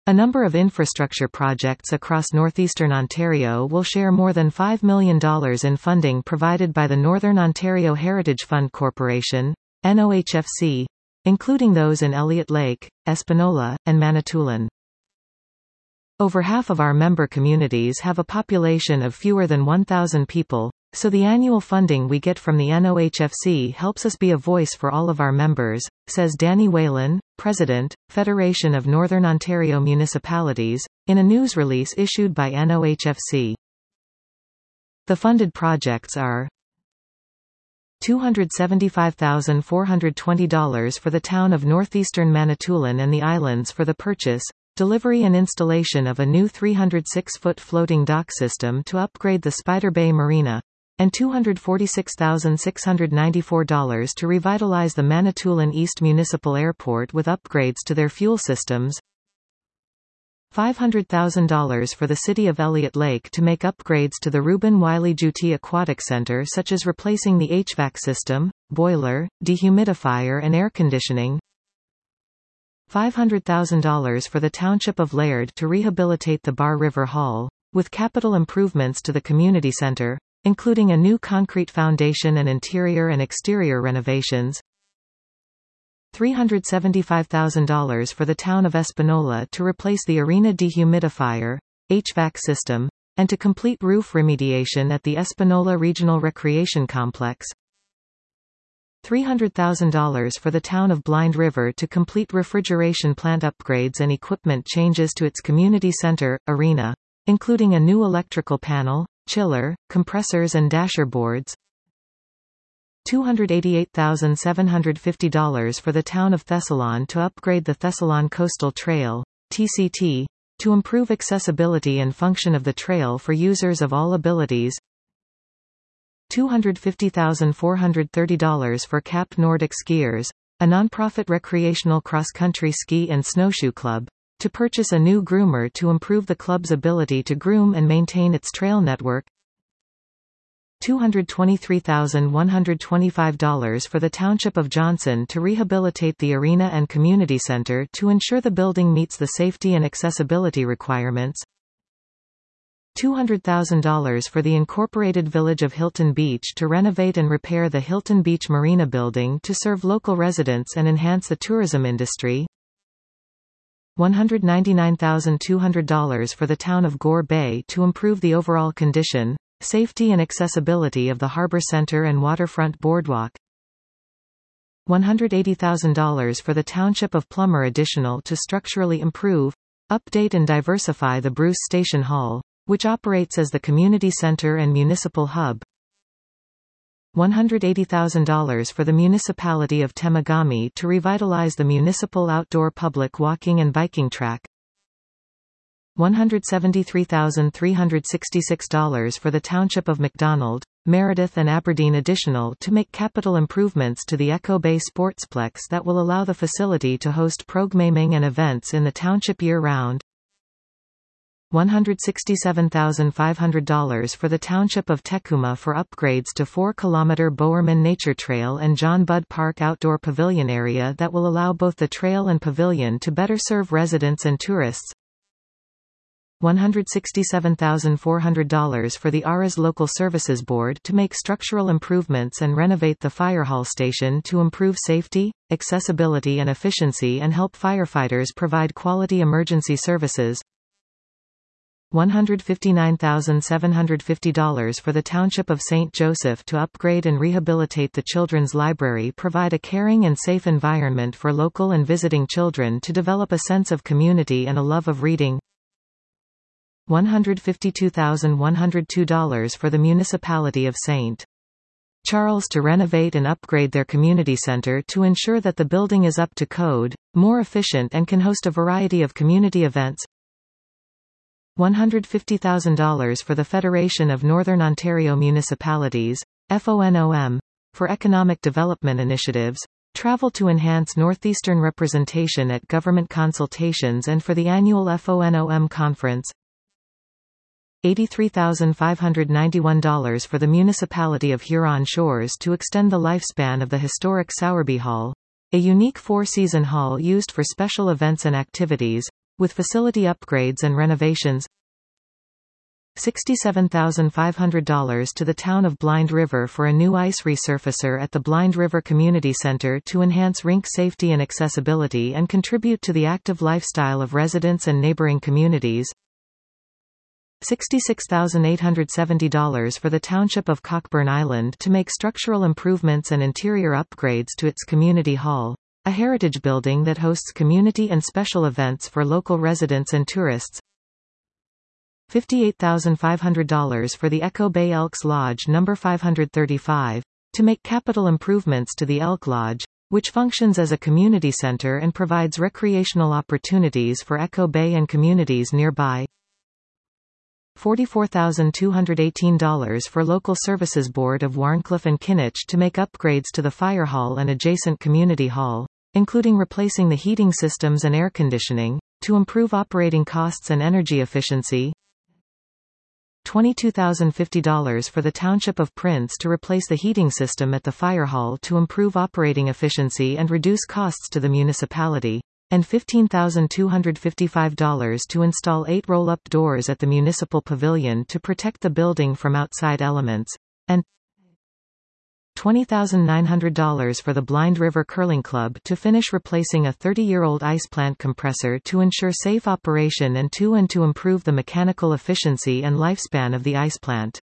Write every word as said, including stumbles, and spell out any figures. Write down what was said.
A number of infrastructure projects across northeastern Ontario will share more than five million dollars in funding provided by the Northern Ontario Heritage Fund Corporation, N O H F C, including those in Elliott Lake, Espanola, and Manitoulin. Over half of our member communities have a population of fewer than one thousand people, so the annual funding we get from the N O H F C helps us be a voice for all of our members, says Danny Whalen, President, Federation of Northern Ontario Municipalities, in a news release issued by N O H F C. The funded projects are two hundred seventy-five thousand four hundred twenty dollars for the town of northeastern Manitoulin and the Islands for the purchase, delivery and installation of a new three hundred six foot floating dock system to upgrade the Spider Bay Marina, and two hundred forty-six thousand six hundred ninety-four dollars to revitalize the Manitoulin East Municipal Airport with upgrades to their fuel systems, five hundred thousand dollars for the City of Elliott Lake to make upgrades to the Reuben Wiley Juti Aquatic Center such as replacing the H V A C system, boiler, dehumidifier and air conditioning, five hundred thousand dollars for the Township of Laird to rehabilitate the Bar River Hall, with capital improvements to the community center, including a new concrete foundation and interior and exterior renovations, three hundred seventy-five thousand dollars for the town of Espanola to replace the arena dehumidifier, H V A C system, and to complete roof remediation at the Espanola Regional Recreation Complex, three hundred thousand dollars for the town of Blind River to complete refrigeration plant upgrades and equipment changes to its community center, arena, including a new electrical panel, chiller, compressors and dasher boards, two hundred eighty-eight thousand seven hundred fifty dollars for the town of Thessalon to upgrade the Thessalon Coastal Trail, T C T, to improve accessibility and function of the trail for users of all abilities, two hundred fifty thousand four hundred thirty dollars for Cap Nordic Skiers, a nonprofit recreational cross-country ski and snowshoe club, to purchase a new groomer to improve the club's ability to groom and maintain its trail network, two hundred twenty-three thousand one hundred twenty-five dollars for the Township of Johnson to rehabilitate the arena and community center to ensure the building meets the safety and accessibility requirements, two hundred thousand dollars for the incorporated village of Hilton Beach to renovate and repair the Hilton Beach Marina building to serve local residents and enhance the tourism industry, one hundred ninety-nine thousand two hundred dollars for the town of Gore Bay to improve the overall condition, safety and accessibility of the harbor center and waterfront boardwalk, one hundred eighty thousand dollars for the Township of Plummer additional to structurally improve, update and diversify the Bruce Station Hall, which operates as the community center and municipal hub, one hundred eighty thousand dollars for the municipality of Temagami to revitalize the municipal outdoor public walking and biking track, one hundred seventy-three thousand three hundred sixty-six dollars for the Township of McDonald, Meredith and Aberdeen additional to make capital improvements to the Echo Bay Sportsplex that will allow the facility to host programming and events in the township year-round, one hundred sixty-seven thousand five hundred dollars for the Township of Tecuma for upgrades to four kilometer Bowerman Nature Trail and John Budd Park Outdoor Pavilion area that will allow both the trail and pavilion to better serve residents and tourists, one hundred sixty-seven thousand four hundred dollars for the Aras Local Services Board to make structural improvements and renovate the fire hall station to improve safety, accessibility and efficiency and help firefighters provide quality emergency services, one hundred fifty-nine thousand seven hundred fifty dollars for the Township of Saint Joseph to upgrade and rehabilitate the Children's Library, provide a caring and safe environment for local and visiting children to develop a sense of community and a love of reading, one hundred fifty-two thousand one hundred two dollars for the municipality of Saint Charles to renovate and upgrade their community center to ensure that the building is up to code, more efficient and can host a variety of community events, one hundred fifty thousand dollars for the Federation of Northern Ontario Municipalities, F O N O M, for economic development initiatives, travel to enhance northeastern representation at government consultations and for the annual F O N O M conference, eighty-three thousand five hundred ninety-one dollars for the municipality of Huron Shores to extend the lifespan of the historic Sowerby Hall, a unique four-season hall used for special events and activities, with facility upgrades and renovations. sixty-seven thousand five hundred dollars to the town of Blind River for a new ice resurfacer at the Blind River Community Center to enhance rink safety and accessibility and contribute to the active lifestyle of residents and neighboring communities. sixty-six thousand eight hundred seventy dollars for the Township of Cockburn Island to make structural improvements and interior upgrades to its community hall, a heritage building that hosts community and special events for local residents and tourists. fifty-eight thousand five hundred dollars for the Echo Bay Elks Lodge number five hundred thirty-five, to make capital improvements to the Elk Lodge, which functions as a community center and provides recreational opportunities for Echo Bay and communities nearby. forty-four thousand two hundred eighteen dollars for Local Services Board of Wharncliffe and Kinech to make upgrades to the fire hall and adjacent community hall, including replacing the heating systems and air conditioning, to improve operating costs and energy efficiency. twenty-two thousand fifty dollars for the Township of Prince to replace the heating system at the fire hall to improve operating efficiency and reduce costs to the municipality, and fifteen thousand two hundred fifty-five dollars to install eight roll-up doors at the municipal pavilion to protect the building from outside elements, and twenty thousand nine hundred dollars for the Blind River Curling Club to finish replacing a thirty-year-old ice plant compressor to ensure safe operation and to and to improve the mechanical efficiency and lifespan of the ice plant.